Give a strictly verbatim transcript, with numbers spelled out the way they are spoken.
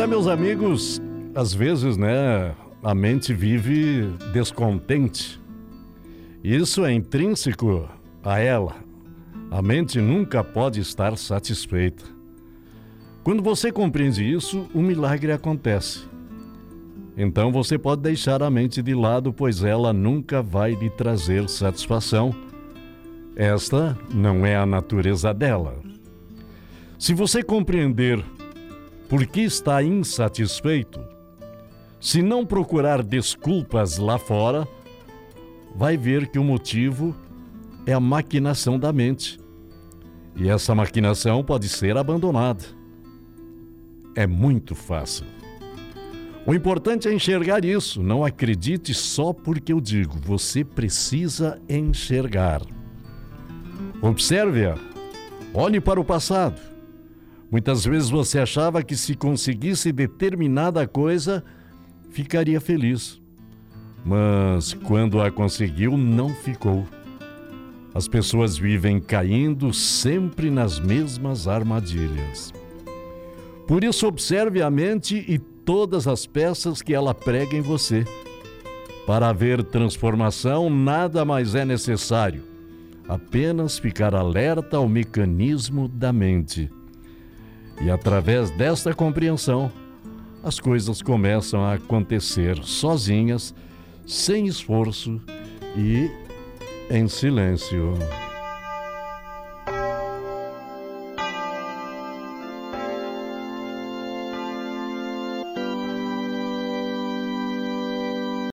é, meus amigos, às vezes, né, a mente vive descontente. Isso é intrínseco a ela. A mente nunca pode estar satisfeita. Quando você compreende isso, um milagre acontece. Então você pode deixar a mente de lado, pois ela nunca vai lhe trazer satisfação. Esta não é a natureza dela. Se você compreender por que está insatisfeito, se não procurar desculpas lá fora, vai ver que o motivo é a maquinação da mente. E essa maquinação pode ser abandonada. É muito fácil. O importante é enxergar isso. Não acredite só porque eu digo. Você precisa enxergar. Observe-a. Olhe para o passado. Muitas vezes você achava que se conseguisse determinada coisa, ficaria feliz. Mas quando a conseguiu, não ficou. As pessoas vivem caindo sempre nas mesmas armadilhas. Por isso, observe a mente e todas as peças que ela prega em você. Para haver transformação, nada mais é necessário. Apenas ficar alerta ao mecanismo da mente. E através desta compreensão, as coisas começam a acontecer sozinhas, sem esforço e em silêncio.